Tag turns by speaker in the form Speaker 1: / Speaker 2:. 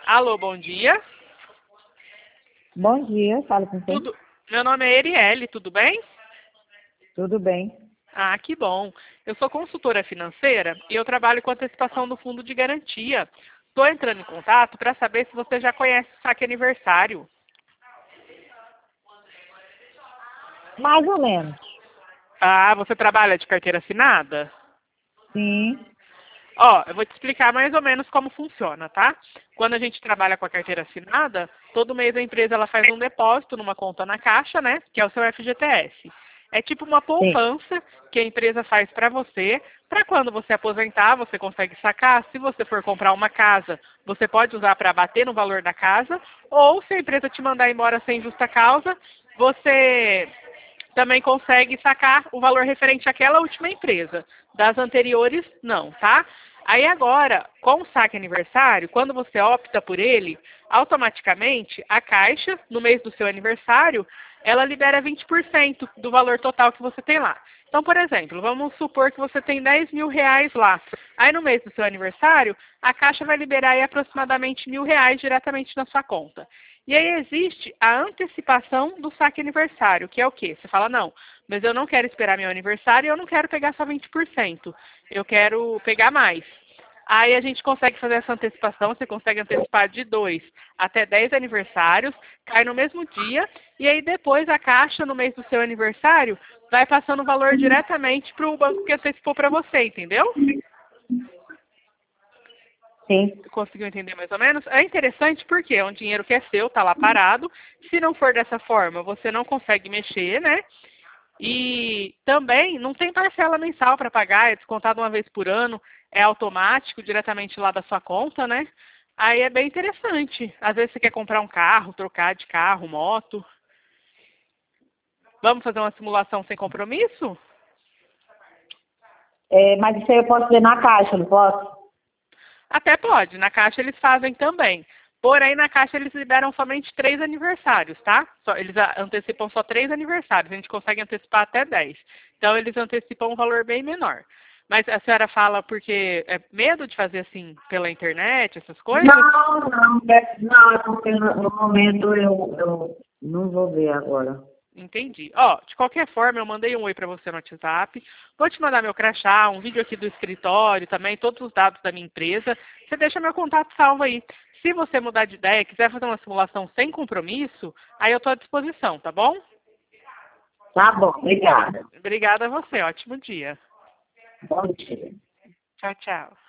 Speaker 1: Alô, bom dia.
Speaker 2: Bom dia, fala com quem?
Speaker 1: Meu nome é Erielle, tudo bem?
Speaker 2: Tudo bem.
Speaker 1: Ah, que bom. Eu sou consultora financeira e eu trabalho com antecipação do fundo de garantia. Estou entrando em contato para saber se você já conhece o saque aniversário.
Speaker 2: Mais ou menos.
Speaker 1: Ah, você trabalha de carteira assinada?
Speaker 2: Sim,
Speaker 1: Ó, eu vou te explicar mais ou menos como funciona, tá? Quando a gente trabalha com a carteira assinada, todo mês a empresa ela faz um depósito numa conta na Caixa, né? Que é o seu FGTS. É tipo uma
Speaker 2: sim.
Speaker 1: poupança que a empresa faz para você, para quando você aposentar, você consegue sacar. Se você for comprar uma casa, você pode usar para bater no valor da casa, ou se a empresa te mandar embora sem justa causa, você também consegue sacar o valor referente àquela última empresa. Das anteriores, não, tá? Aí agora, com o saque aniversário, quando você opta por ele, automaticamente a Caixa, no mês do seu aniversário, ela libera 20% do valor total que você tem lá. Então, por exemplo, vamos supor que você tem 10 mil reais lá. Aí no mês do seu aniversário, a Caixa vai liberar aí aproximadamente R$ 1.000 diretamente na sua conta. E aí existe a antecipação do saque aniversário, que é o quê? Você fala, não, mas eu não quero esperar meu aniversário e eu não quero pegar só 20%. Eu quero pegar mais. Aí a gente consegue fazer essa antecipação, você consegue antecipar de 2 até 10 aniversários, cai no mesmo dia, e aí depois a Caixa, no mês do seu aniversário, vai passando o valor diretamente para o banco que antecipou para você, entendeu?
Speaker 2: Sim.
Speaker 1: Conseguiu entender mais ou menos? É interessante porque é um dinheiro que é seu, está lá parado. Se não for dessa forma, você não consegue mexer, né? E também não tem parcela mensal para pagar, é descontado uma vez por ano, é automático, diretamente lá da sua conta, né? Aí é bem interessante. Às vezes você quer comprar um carro, trocar de carro, moto. Vamos fazer uma simulação sem compromisso?
Speaker 2: Mas isso aí eu posso ver na Caixa, não posso?
Speaker 1: Até pode, na Caixa eles fazem também. Porém, na Caixa eles liberam somente 3 aniversários, tá? Eles antecipam só 3 aniversários, a gente consegue antecipar até 10. Então, eles antecipam um valor bem menor. Mas a senhora fala porque é medo de fazer assim pela internet, essas coisas?
Speaker 2: Não, é porque no momento eu não vou ver agora.
Speaker 1: Entendi. Ó, de qualquer forma, eu mandei um oi para você no WhatsApp. Vou te mandar meu crachá, um vídeo aqui do escritório também, todos os dados da minha empresa. Você deixa meu contato salvo aí. Se você mudar de ideia, quiser fazer uma simulação sem compromisso, aí eu estou à disposição, tá bom?
Speaker 2: Tá bom, obrigada.
Speaker 1: Obrigada a você. Ótimo dia.
Speaker 2: Bom dia.
Speaker 1: Tchau, tchau.